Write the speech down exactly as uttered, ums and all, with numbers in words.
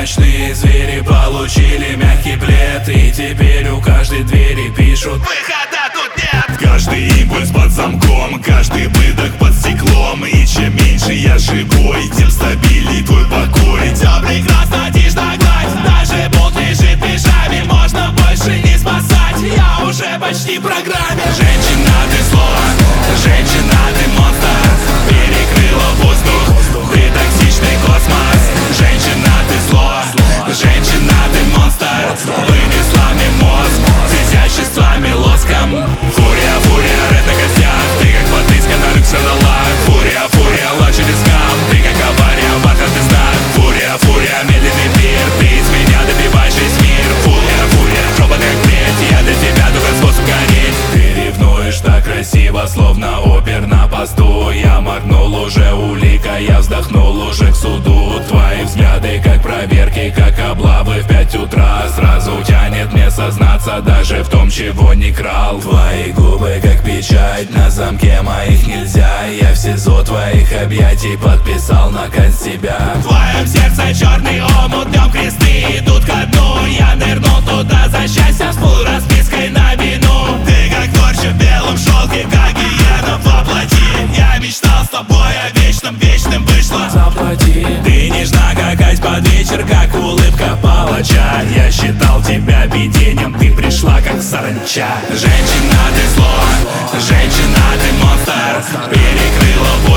ночные звери получили мягкий плед, и теперь у каждой двери пишут: выхода тут нет. Каждый импульс под замком, каждый выдох под стеклом. И чем меньше я живой, тем стабильней твой покой. Все прекрасно, тишь да гладь, даже болт лежит в пижаме. Можно больше не спасать, я уже почти в программе. Женщина, ты зло, женщина, ты монстр, перекрыла воздух, ты токсичный космос. Женщина, ты зло, женщина, ты монстр, вынесла мне мозг с изяществами лоском. Фурия, фурия, рэд на костях, ты как подписка на люкс аналог. Фурия, фурия, лач или скам, ты как авария, бархатный знак. Фурия, фурия, медленный пир, ты из меня добиваешь весь мир. Фурия, фурия, жопа как плеть, я для тебя только способ гореть. Ты ревнуешь так красиво, словно опер на посту. Я моргнул уже улика, я вздохнул уже к суду. Твои взгляды как проверки, как облавы в пять утра. Сразу тянет мне сознаться даже в том, чего не крал. Твои губы как печать, на замке моих нельзя. Я в СИЗО твоих объятий подписал наказ себя. В твоем сердце черный омут, днем кресты идут ко дну. Я нырнул туда за счастьем, всплыл распиской на вину. Ты как ночь в белом шелке, как гиена воплоти. Я мечтал с тобой о вечном, вечным вышло. Заплати. Ты нежна как айс под вечер, как улыбка палача. Я считал тебя видением, ты пришла как саранча. Женщина, ты зло, женщина, ты монстр, перекрыла воздух.